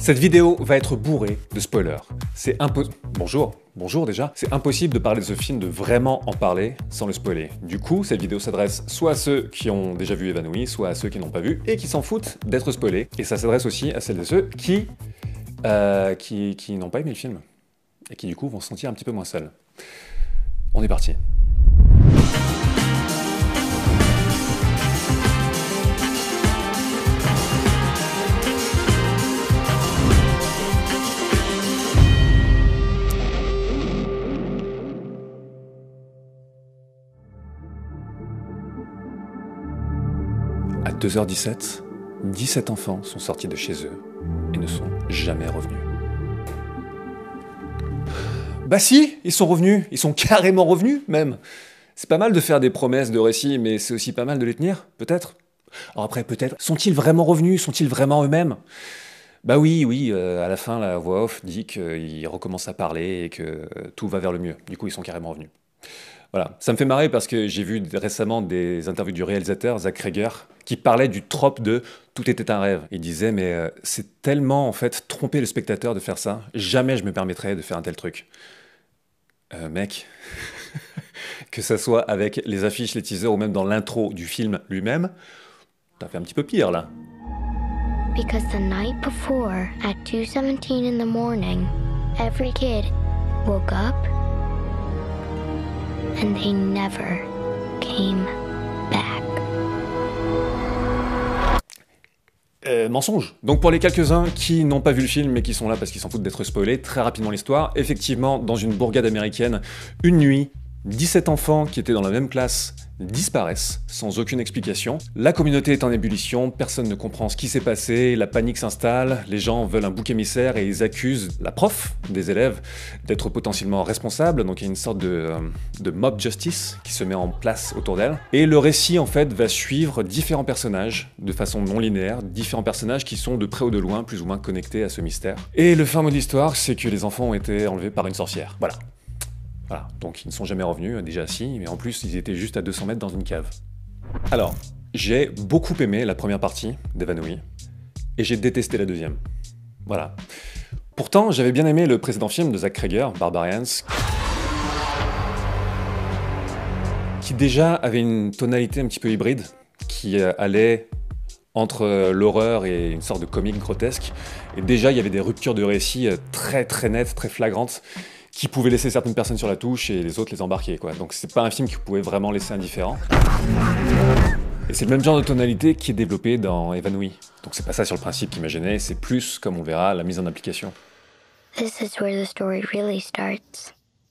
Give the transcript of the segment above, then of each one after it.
Cette vidéo va être bourrée de spoilers. C'est impossible. Bonjour déjà. C'est impossible de parler de ce film, de vraiment en parler sans le spoiler. Du coup, cette vidéo s'adresse soit à ceux qui ont déjà vu Évanoui, soit à ceux qui n'ont pas vu et qui s'en foutent d'être spoilés. Et ça s'adresse aussi à celles et ceux qui n'ont pas aimé le film et qui du coup vont se sentir un petit peu moins seuls. On est parti. À 2h17, 17 enfants sont sortis de chez eux et ne sont jamais revenus. Bah si, ils sont revenus, ils sont carrément revenus même. C'est pas mal de faire des promesses de récits, mais c'est aussi pas mal de les tenir, peut-être. Alors après, peut-être, sont-ils vraiment revenus? Sont-ils vraiment eux-mêmes? Bah oui, à la fin, la voix off dit qu'ils recommencent à parler et que tout va vers le mieux. Du coup, ils sont carrément revenus. Voilà, ça me fait marrer parce que j'ai vu récemment des interviews du réalisateur, Zach Cregger, qui parlait du trope de « tout était un rêve ». Il disait « mais c'est tellement en fait tromper le spectateur de faire ça, jamais je me permettrais de faire un tel truc ». Mec, que ça soit avec les affiches, les teasers ou même dans l'intro du film lui-même, t'as fait un petit peu pire là. Because the night before, at 2:17 in the morning, every kid woke up and they never came back. Mensonge. Donc pour les quelques-uns qui n'ont pas vu le film mais qui sont là parce qu'ils s'en foutent d'être spoilés, très rapidement l'histoire. Effectivement, dans une bourgade américaine, une nuit, 17 enfants qui étaient dans la même classe disparaissent sans aucune explication. La communauté est en ébullition, personne ne comprend ce qui s'est passé, la panique s'installe, les gens veulent un bouc émissaire et ils accusent la prof des élèves d'être potentiellement responsable, donc il y a une sorte de mob justice qui se met en place autour d'elle. Et le récit en fait va suivre différents personnages de façon non linéaire, différents personnages qui sont de près ou de loin plus ou moins connectés à ce mystère. Et le fin mot de l'histoire, c'est que les enfants ont été enlevés par une sorcière. Voilà, donc ils ne sont jamais revenus, déjà si, mais en plus ils étaient juste à 200 mètres dans une cave. Alors, j'ai beaucoup aimé la première partie d'Evanoui, et j'ai détesté la deuxième. Voilà. Pourtant, j'avais bien aimé le précédent film de Zach Cregger, Barbarians, qui déjà avait une tonalité un petit peu hybride, qui allait entre l'horreur et une sorte de comique grotesque, et déjà il y avait des ruptures de récit très nettes, très flagrantes, qui pouvaient laisser certaines personnes sur la touche et les autres les embarquer, quoi. Donc c'est pas un film qui pouvait vraiment laisser indifférent. Et c'est le même genre de tonalité qui est développé dans Évanoui. Donc c'est pas ça sur le principe qui m'a gêné, c'est plus, comme on verra, la mise en application. This is where the story really starts.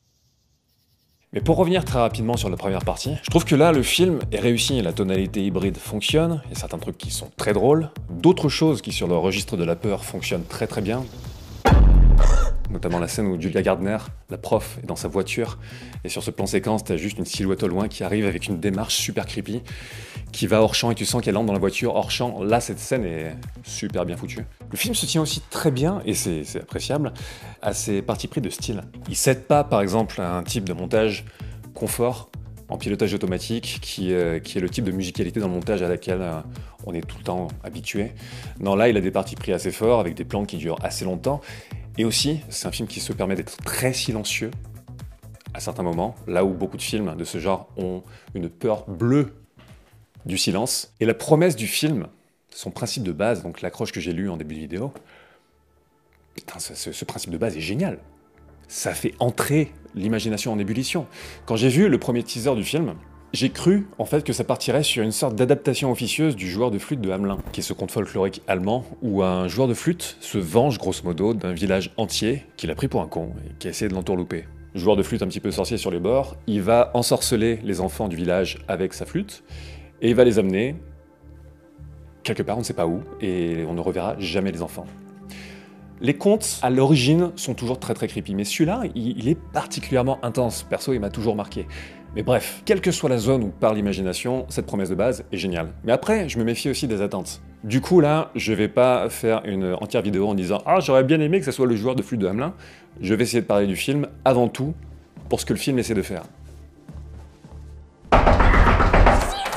Mais pour revenir très rapidement sur la première partie, je trouve que là, le film est réussi, la tonalité hybride fonctionne, il y a certains trucs qui sont très drôles, d'autres choses qui, sur le registre de la peur, fonctionnent très bien. Notamment la scène où Julia Gardner, la prof, est dans sa voiture, et sur ce plan séquence, t'as juste une silhouette au loin qui arrive avec une démarche super creepy, qui va hors champ et tu sens qu'elle entre dans la voiture hors champ. Là, cette scène est super bien foutue. Le film se tient aussi très bien, et c'est appréciable, à ses partis pris de style. Il cède pas, par exemple, à un type de montage confort, en pilotage automatique, qui est le type de musicalité dans le montage à laquelle on est tout le temps habitué. Non, là, il a des partis pris assez forts, avec des plans qui durent assez longtemps, et aussi, c'est un film qui se permet d'être très silencieux à certains moments, là où beaucoup de films de ce genre ont une peur bleue du silence. Et la promesse du film, son principe de base, donc l'accroche que j'ai lu en début de vidéo, putain, ce principe de base est génial. Ça fait entrer l'imagination en ébullition. Quand j'ai vu le premier teaser du film, j'ai cru en fait que ça partirait sur une sorte d'adaptation officieuse du joueur de flûte de Hamelin, qui est ce conte folklorique allemand où un joueur de flûte se venge grosso modo d'un village entier qu'il a pris pour un con et qui a essayé de l'entourlouper. Joueur de flûte un petit peu sorcier sur les bords, il va ensorceler les enfants du village avec sa flûte et il va les amener quelque part, on ne sait pas où, et on ne reverra jamais les enfants. Les contes, à l'origine, sont toujours très creepy, mais celui-là, il est particulièrement intense. Perso, il m'a toujours marqué. Mais bref, quelle que soit la zone où part l'imagination, cette promesse de base est géniale. Mais après, je me méfie aussi des attentes. Du coup là, je vais pas faire une entière vidéo en disant « Ah, j'aurais bien aimé que ça soit le joueur de flûte de Hamelin ». Je vais essayer de parler du film avant tout pour ce que le film essaie de faire.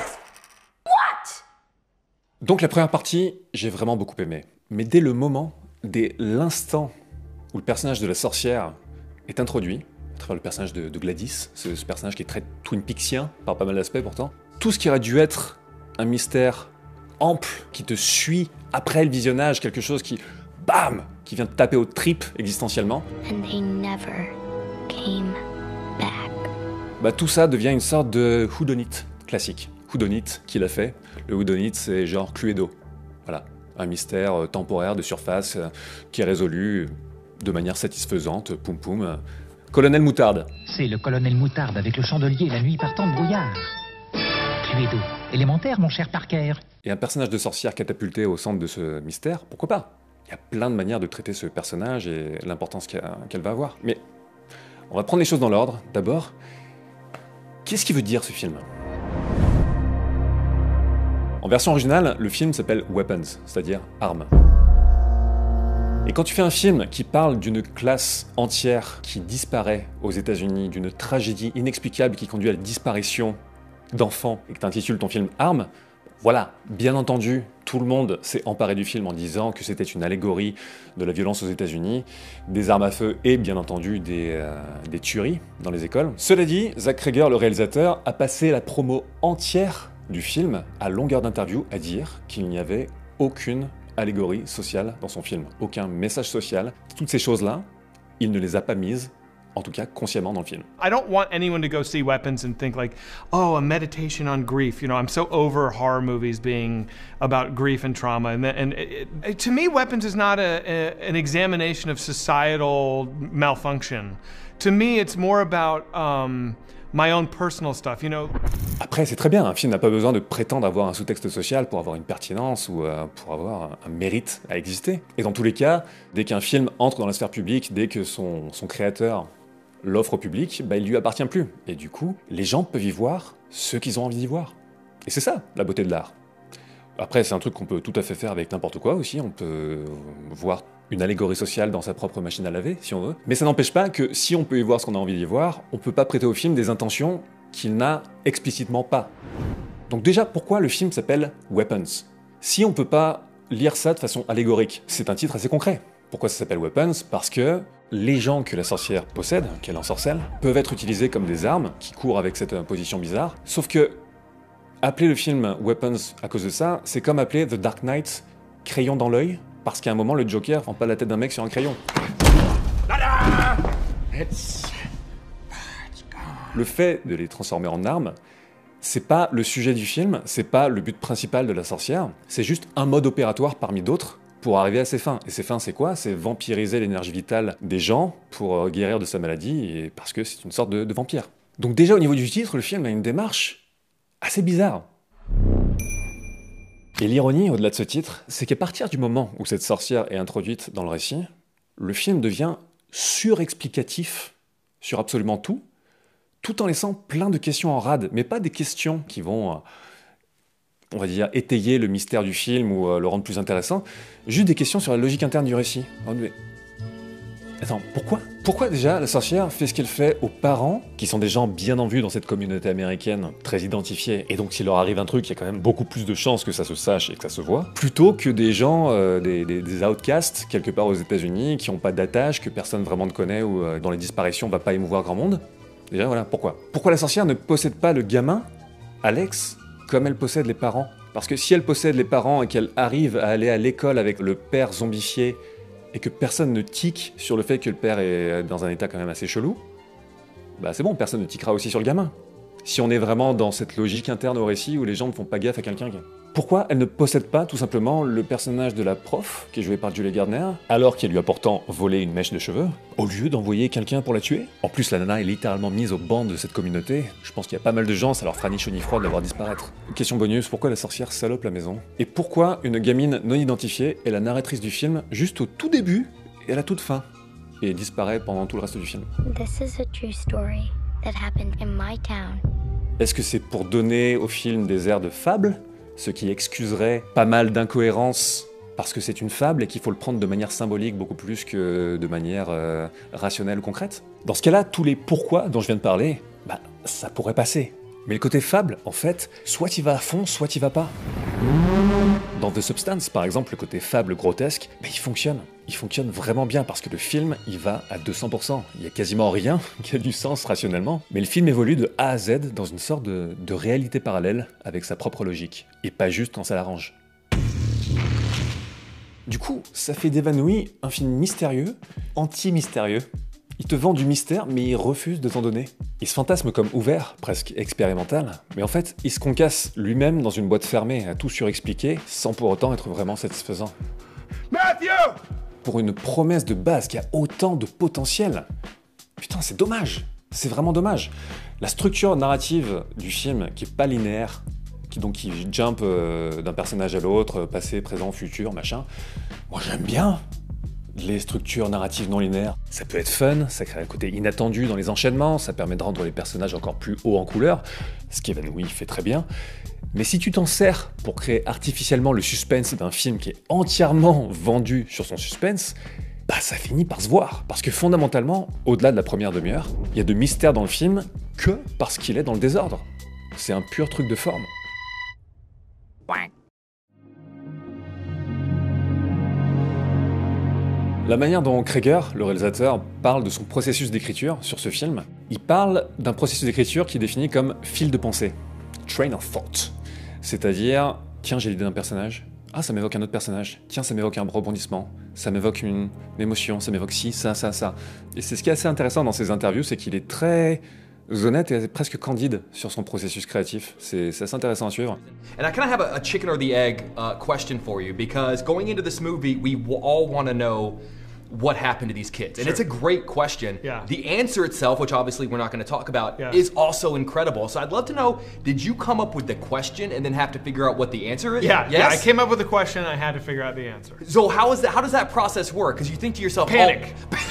Donc la première partie, j'ai vraiment beaucoup aimé. Mais dès le moment dès l'instant où le personnage de la sorcière est introduit, à travers le personnage de Gladys, ce personnage qui est très Twin Peaksien, par pas mal d'aspects pourtant, tout ce qui aurait dû être un mystère ample, qui te suit après le visionnage, quelque chose qui, bam, qui vient te taper aux tripes existentiellement. And they never came back. Bah, tout ça devient une sorte de whodunit classique. Whodunit, qui l'a fait? Le whodunit, c'est genre Cluedo. Voilà, un mystère temporaire de surface qui est résolu de manière satisfaisante, poum poum. Colonel Moutarde. C'est le colonel Moutarde avec le chandelier la nuit partant de brouillard. Cluedo, élémentaire, mon cher Parker. Et un personnage de sorcière catapulté au centre de ce mystère, pourquoi pas? Il y a plein de manières de traiter ce personnage et l'importance qu'elle va avoir. Mais on va prendre les choses dans l'ordre. D'abord, qu'est-ce qu'il veut dire ce film? En version originale, le film s'appelle Weapons, c'est-à-dire armes. Et quand tu fais un film qui parle d'une classe entière qui disparaît aux États-Unis, d'une tragédie inexplicable qui conduit à la disparition d'enfants, et que tu intitules ton film Armes, voilà, bien entendu, tout le monde s'est emparé du film en disant que c'était une allégorie de la violence aux États-Unis, des armes à feu et bien entendu des tueries dans les écoles. Cela dit, Zach Cregger, le réalisateur, a passé la promo entière du film à longueur d'interview à dire qu'il n'y avait aucune allégorie sociale dans son film, aucun message social. Toutes ces choses-là, il ne les a pas mises, en tout cas consciemment dans le film. I don't want anyone to go see Weapons and think like, oh, a meditation on grief. You know, I'm so over horror movies being about grief and trauma. To me, Weapons is not an examination of societal malfunction. To me, it's more about my own personal stuff, you know. Après, c'est très bien, un film n'a pas besoin de prétendre avoir un sous-texte social pour avoir une pertinence ou pour avoir un mérite à exister. Et dans tous les cas, dès qu'un film entre dans la sphère publique, dès que son créateur l'offre au public, bah, il lui appartient plus. Et du coup, les gens peuvent y voir ce qu'ils ont envie d'y voir. Et c'est ça, la beauté de l'art. Après, c'est un truc qu'on peut tout à fait faire avec n'importe quoi aussi, on peut voir une allégorie sociale dans sa propre machine à laver, si on veut. Mais ça n'empêche pas que si on peut y voir ce qu'on a envie d'y voir, on peut pas prêter au film des intentions qu'il n'a explicitement pas. Donc déjà, pourquoi le film s'appelle Weapons? Si on peut pas lire ça de façon allégorique, c'est un titre assez concret. Pourquoi ça s'appelle Weapons? Parce que les gens que la sorcière possède, qu'elle ensorcelle, peuvent être utilisés comme des armes qui courent avec cette position bizarre. Sauf que appeler le film Weapons à cause de ça, c'est comme appeler The Dark Knight crayon dans l'œil, parce qu'à un moment, le Joker prend pas la tête d'un mec sur un crayon. Le fait de les transformer en armes, c'est pas le sujet du film, c'est pas le but principal de la sorcière, c'est juste un mode opératoire parmi d'autres pour arriver à ses fins. Et ses fins, c'est quoi? C'est vampiriser l'énergie vitale des gens pour guérir de sa maladie, et parce que c'est une sorte de vampire. Donc déjà, au niveau du titre, le film a une démarche assez bizarre. Et l'ironie, au-delà de ce titre, c'est qu'à partir du moment où cette sorcière est introduite dans le récit, le film devient surexplicatif sur absolument tout, tout en laissant plein de questions en rade, mais pas des questions qui vont, on va dire, étayer le mystère du film ou le rendre plus intéressant, juste des questions sur la logique interne du récit. Mais attends, pourquoi déjà la sorcière fait ce qu'elle fait aux parents, qui sont des gens bien en vue dans cette communauté américaine, très identifiés, et donc s'il leur arrive un truc, il y a quand même beaucoup plus de chances que ça se sache et que ça se voit, plutôt que des gens, des outcasts, quelque part aux États-Unis, qui n'ont pas d'attache, que personne vraiment ne connaît, ou dont les disparitions ne va pas émouvoir grand monde. Déjà voilà, pourquoi la sorcière ne possède pas le gamin, Alex, comme elle possède les parents? Parce que si elle possède les parents et qu'elle arrive à aller à l'école avec le père zombifié, et que personne ne tique sur le fait que le père est dans un état quand même assez chelou, bah c'est bon, personne ne tiquera aussi sur le gamin. Si on est vraiment dans cette logique interne au récit où les gens ne font pas gaffe à quelqu'un qui... Pourquoi elle ne possède pas tout simplement le personnage de la prof, qui est joué par Julie Gardner, alors qu'elle lui a pourtant volé une mèche de cheveux, au lieu d'envoyer quelqu'un pour la tuer? En plus, la nana est littéralement mise au banc de cette communauté. Je pense qu'il y a pas mal de gens, ça leur fera ni chaud ni froid de la voir disparaître. Question bonus, pourquoi la sorcière salope la maison? Et pourquoi une gamine non identifiée est la narratrice du film juste au tout début et à la toute fin, et disparaît pendant tout le reste du film? This is a true story that happened in my town. Est-ce que c'est pour donner au film des airs de fable, ce qui excuserait pas mal d'incohérences parce que c'est une fable et qu'il faut le prendre de manière symbolique beaucoup plus que de manière rationnelle ou concrète? Dans ce cas-là, tous les pourquoi dont je viens de parler, bah ça pourrait passer. Mais le côté fable, en fait, soit il va à fond, soit il va pas. Dans The Substance, par exemple, le côté fable grotesque, il fonctionne. Il fonctionne vraiment bien parce que le film, il va à 200%. Il y a quasiment rien qui a du sens rationnellement. Mais le film évolue de A à Z dans une sorte de réalité parallèle avec sa propre logique. Et pas juste quand ça l'arrange. Du coup, ça fait d'Évanouie un film mystérieux, anti-mystérieux. Il te vend du mystère, mais il refuse de t'en donner. Il se fantasme comme ouvert, presque expérimental, mais en fait, il se concasse lui-même dans une boîte fermée à tout surexpliquer, sans pour autant être vraiment satisfaisant. Matthew! Pour une promesse de base qui a autant de potentiel, putain, c'est dommage. C'est vraiment dommage. La structure narrative du film, qui est pas linéaire, qui jump d'un personnage à l'autre, passé, présent, futur, machin, moi j'aime bien les structures narratives non linéaires. Ça peut être fun, ça crée un côté inattendu dans les enchaînements, ça permet de rendre les personnages encore plus hauts en couleur, ce qu'Évanouie fait très bien. Mais si tu t'en sers pour créer artificiellement le suspense d'un film qui est entièrement vendu sur son suspense, ça finit par se voir. Parce que fondamentalement, au-delà de la première demi-heure, il y a de mystère dans le film que parce qu'il est dans le désordre. C'est un pur truc de forme. La manière dont Cregger, le réalisateur, parle de son processus d'écriture sur ce film, il parle d'un processus d'écriture qui est défini comme fil de pensée, train of thought. C'est-à-dire, tiens, j'ai l'idée d'un personnage, ah, ça m'évoque un autre personnage, tiens, ça m'évoque un rebondissement, ça m'évoque une émotion, ça m'évoque ci, ça. Et c'est ce qui est assez intéressant dans ses interviews, c'est qu'il est très honnête et presque candide sur son processus créatif. C'est assez intéressant à suivre. And I kind of have a chicken or the egg question for you, because going into this movie, we all want to know what happened to these kids. And Sure. it's a great question. Yeah. The answer itself, which obviously we're not going to talk about, Yeah. is also incredible. So I'd love to know, did you come up with the question and then have to figure out what the answer is? Yeah, Yes? yeah. I came up with a question. I had to figure out the answer. So how does that process work? Because you think to yourself, Panic.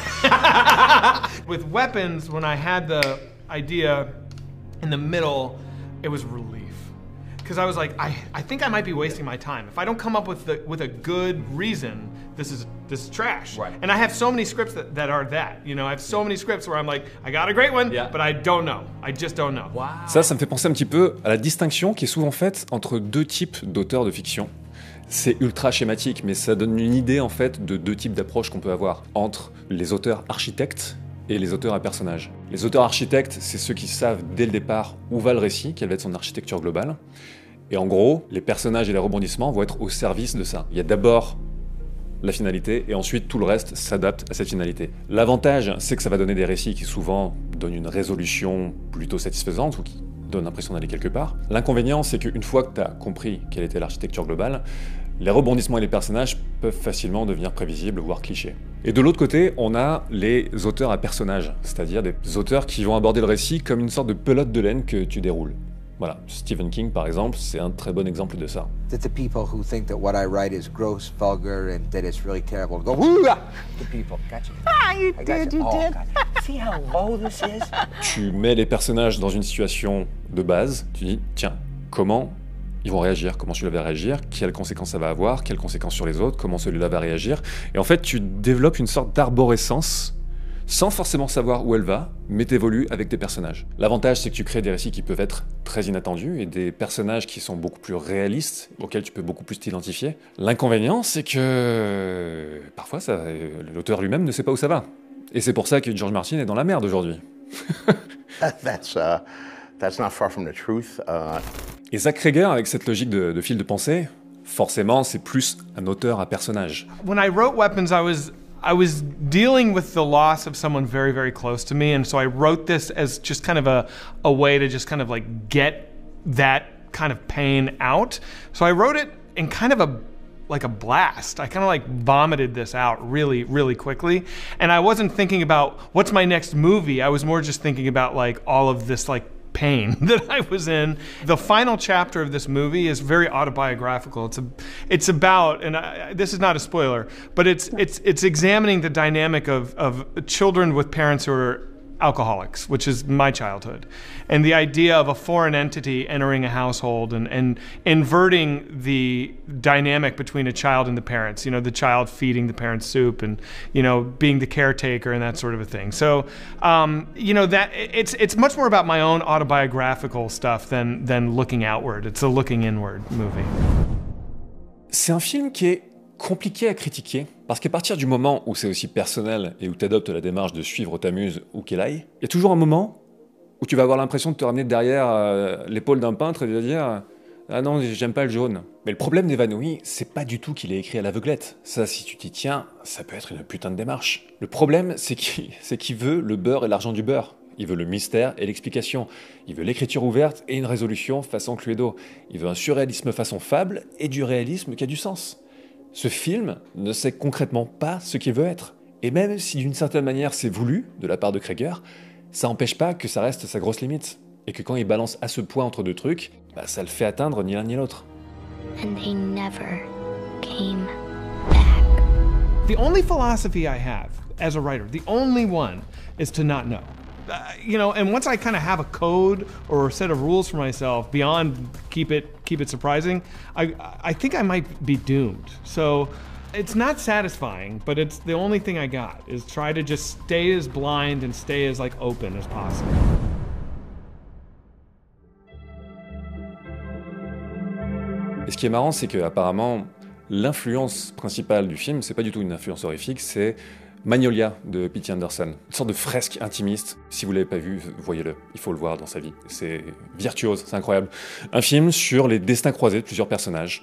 oh, With Weapons, when I had the idea in the middle, it was relief. Because I was like, I think I might be wasting my time. If I don't come up with a good reason, this is trash. Right. And I have so many scripts that are that. You know, I have so many scripts where I'm like, I got a great one, Yeah. but I don't know. I just don't know. wow. Ça me fait penser un petit peu à la distinction qui est souvent faite entre deux types d'auteurs de fiction. C'est ultra schématique, mais ça donne une idée en fait de deux types d'approches qu'on peut avoir entre les auteurs architectes et les auteurs à personnages. Les auteurs architectes, c'est ceux qui savent dès le départ où va le récit, quelle va être son architecture globale. Et en gros, les personnages et les rebondissements vont être au service de ça. Il y a d'abord la finalité, et ensuite tout le reste s'adapte à cette finalité. L'avantage, c'est que ça va donner des récits qui souvent donnent une résolution plutôt satisfaisante, ou qui donnent l'impression d'aller quelque part. L'inconvénient, c'est qu'une fois que tu as compris quelle était l'architecture globale, les rebondissements et les personnages peuvent facilement devenir prévisibles, voire clichés. Et de l'autre côté, on a les auteurs à personnages, c'est-à-dire des auteurs qui vont aborder le récit comme une sorte de pelote de laine que tu déroules. Voilà, Stephen King par exemple, c'est un très bon exemple de ça. That the people who think that what I write is gross, vulgar, and that it's really terrible go, woo-ah! The people, gotcha. Ah, you I gotcha. did, you Oh, did. gotcha. See how low this is? Tu mets les personnages dans une situation de base, tu dis, tiens, comment ils vont réagir, comment celui-là va réagir, quelles conséquences ça va avoir, quelles conséquences sur les autres, comment celui-là va réagir. Et en fait, tu développes une sorte d'arborescence, sans forcément savoir où elle va, mais t'évolues avec tes personnages. L'avantage, c'est que tu crées des récits qui peuvent être très inattendus et des personnages qui sont beaucoup plus réalistes, auxquels tu peux beaucoup plus t'identifier. L'inconvénient, c'est que parfois, l'auteur lui-même ne sait pas où ça va. Et c'est pour ça que George Martin est dans la merde aujourd'hui. That's not far from the truth. Et Zach Cregger, avec cette logique de fil de pensée, forcément, c'est plus un auteur à personnage. When I wrote Weapons, I was dealing with the loss of someone very, very close to me, and so I wrote this as just kind of a way to just kind of like get that kind of pain out. So I wrote it in kind of like a blast. I kind of like vomited this out really, really quickly. And I wasn't thinking about what's my next movie. I was more just thinking about like all of this like pain that I was in. The final chapter of this movie is very autobiographical. It's about, and this is not a spoiler, but it's examining the dynamic of children with parents who are alcoholics, which is my childhood. And the idea of a foreign entity entering a household and inverting the dynamic between a child and the parents, you know, the child feeding the parents soup and, you know, being the caretaker and that sort of a thing. So, you know, that it's much more about my own autobiographical stuff than looking outward. It's a looking inward movie. C'est un film qui est compliqué à critiquer, parce qu'à partir du moment où c'est aussi personnel et où tu adoptes la démarche de suivre ta muse où qu'elle aille, il y a toujours un moment où tu vas avoir l'impression de te ramener derrière l'épaule d'un peintre et de dire « Ah non, j'aime pas le jaune ». Mais le problème d'Évanouie, c'est pas du tout qu'il est écrit à l'aveuglette. Ça, si tu t'y tiens, ça peut être une putain de démarche. Le problème, c'est qu'il veut le beurre et l'argent du beurre. Il veut le mystère et l'explication. Il veut l'écriture ouverte et une résolution façon Cluedo. Il veut un surréalisme façon fable et du réalisme qui a du sens. Ce film ne sait concrètement pas ce qu'il veut être. Et même si d'une certaine manière c'est voulu de la part de Cregger, ça n'empêche pas que ça reste sa grosse limite. Et que quand il balance à ce point entre deux trucs, bah, ça le fait atteindre ni l'un ni l'autre. And they never came back. The only philosophy I have as a writer, the only one, is to not know. You know, and once I kind of have a code or a set of rules for myself beyond keep it surprising, I think I might be doomed. So it's not satisfying, but it's the only thing I got is try to just stay as blind and stay as like open as possible. Et ce qui est marrant, c'est que apparemment l'influence principale du film, c'est pas du tout une influence horrifique, c'est Magnolia de P.T. Anderson, une sorte de fresque intimiste. Si vous l'avez pas vu, voyez-le, il faut le voir dans sa vie. C'est virtuose, c'est incroyable. Un film sur les destins croisés de plusieurs personnages.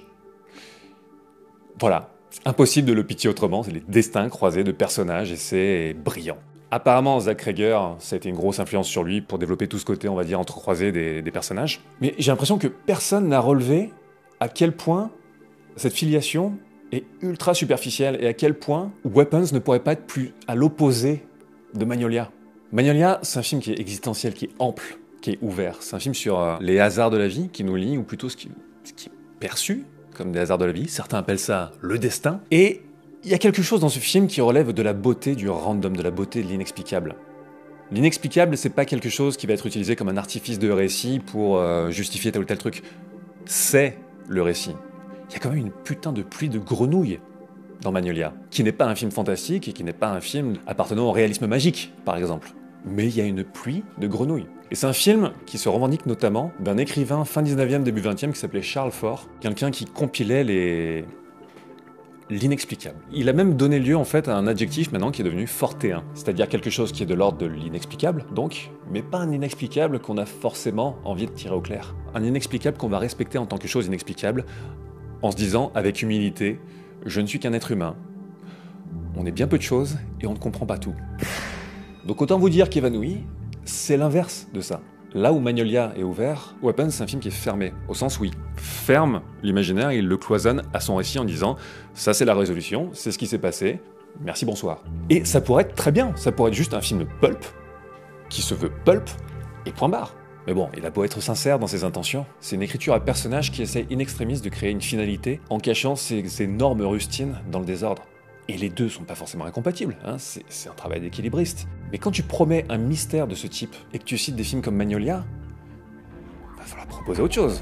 Voilà, c'est impossible de le pitcher autrement, c'est les destins croisés de personnages et c'est brillant. Apparemment, Zach Cregger, ça a été une grosse influence sur lui pour développer tout ce côté, on va dire, entrecroisé des personnages. Mais j'ai l'impression que personne n'a relevé à quel point cette filiation est ultra superficielle et à quel point Weapons ne pourrait pas être plus à l'opposé de Magnolia. Magnolia, c'est un film qui est existentiel, qui est ample, qui est ouvert. C'est un film sur les hasards de la vie qui nous lie, ou plutôt ce qui est perçu comme des hasards de la vie. Certains appellent ça le destin. Et il y a quelque chose dans ce film qui relève de la beauté du random, de la beauté de l'inexplicable. L'inexplicable, c'est pas quelque chose qui va être utilisé comme un artifice de récit pour justifier tel ou tel truc. C'est le récit. Il y a quand même une putain de pluie de grenouilles dans Magnolia, qui n'est pas un film fantastique et qui n'est pas un film appartenant au réalisme magique, par exemple. Mais il y a une pluie de grenouilles. Et c'est un film qui se revendique notamment d'un écrivain fin 19e, début 20e qui s'appelait Charles Fort, quelqu'un qui compilait l'inexplicable. Il a même donné lieu en fait à un adjectif maintenant qui est devenu fortéen, c'est-à-dire quelque chose qui est de l'ordre de l'inexplicable, donc, mais pas un inexplicable qu'on a forcément envie de tirer au clair. Un inexplicable qu'on va respecter en tant que chose inexplicable, en se disant avec humilité, je ne suis qu'un être humain. On est bien peu de choses et on ne comprend pas tout. Donc autant vous dire qu'Évanouie, c'est l'inverse de ça. Là où Magnolia est ouvert, Weapons, c'est un film qui est fermé, au sens où il ferme l'imaginaire, il le cloisonne à son récit en disant « ça c'est la résolution, c'est ce qui s'est passé, merci, bonsoir ». Et ça pourrait être très bien, ça pourrait être juste un film pulp, qui se veut pulp, et point barre. Mais bon, il a beau être sincère dans ses intentions, c'est une écriture à personnage qui essaie in extremis de créer une finalité en cachant ses énormes rustines dans le désordre. Et les deux sont pas forcément incompatibles, hein, c'est un travail d'équilibriste. Mais quand tu promets un mystère de ce type et que tu cites des films comme Magnolia, va falloir proposer autre chose.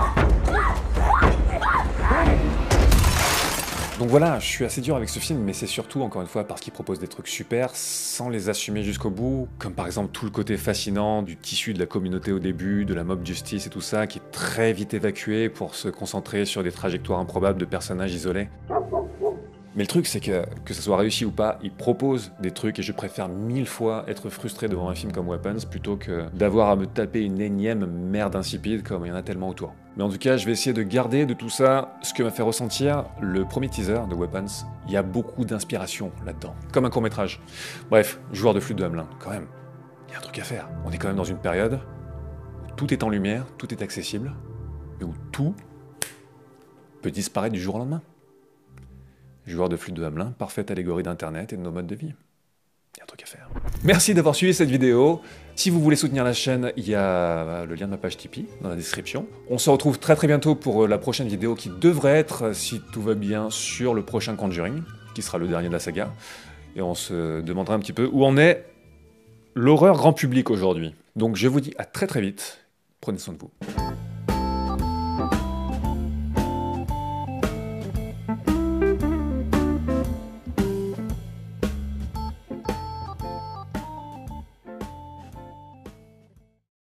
Donc voilà, je suis assez dur avec ce film, mais c'est surtout, encore une fois, parce qu'il propose des trucs super sans les assumer jusqu'au bout, comme par exemple tout le côté fascinant du tissu de la communauté au début, de la mob justice et tout ça, qui est très vite évacué pour se concentrer sur des trajectoires improbables de personnages isolés. Mais le truc, c'est que ce soit réussi ou pas, il propose des trucs et je préfère 1000 fois être frustré devant un film comme Weapons plutôt que d'avoir à me taper une énième merde insipide comme il y en a tellement autour. Mais en tout cas, je vais essayer de garder de tout ça ce que m'a fait ressentir le premier teaser de Weapons. Il y a beaucoup d'inspiration là-dedans, comme un court-métrage. Bref, joueur de flûte de Hamelin, quand même, il y a un truc à faire. On est quand même dans une période où tout est en lumière, tout est accessible, et où tout peut disparaître du jour au lendemain. Joueur de flûte de Hamelin, parfaite allégorie d'Internet et de nos modes de vie. Il y a un truc à faire. Merci d'avoir suivi cette vidéo. Si vous voulez soutenir la chaîne, il y a le lien de ma page Tipeee dans la description. On se retrouve très bientôt pour la prochaine vidéo qui devrait être, si tout va bien, sur le prochain Conjuring, qui sera le dernier de la saga. Et on se demandera un petit peu où on est l'horreur grand public aujourd'hui. Donc je vous dis à très très vite, prenez soin de vous.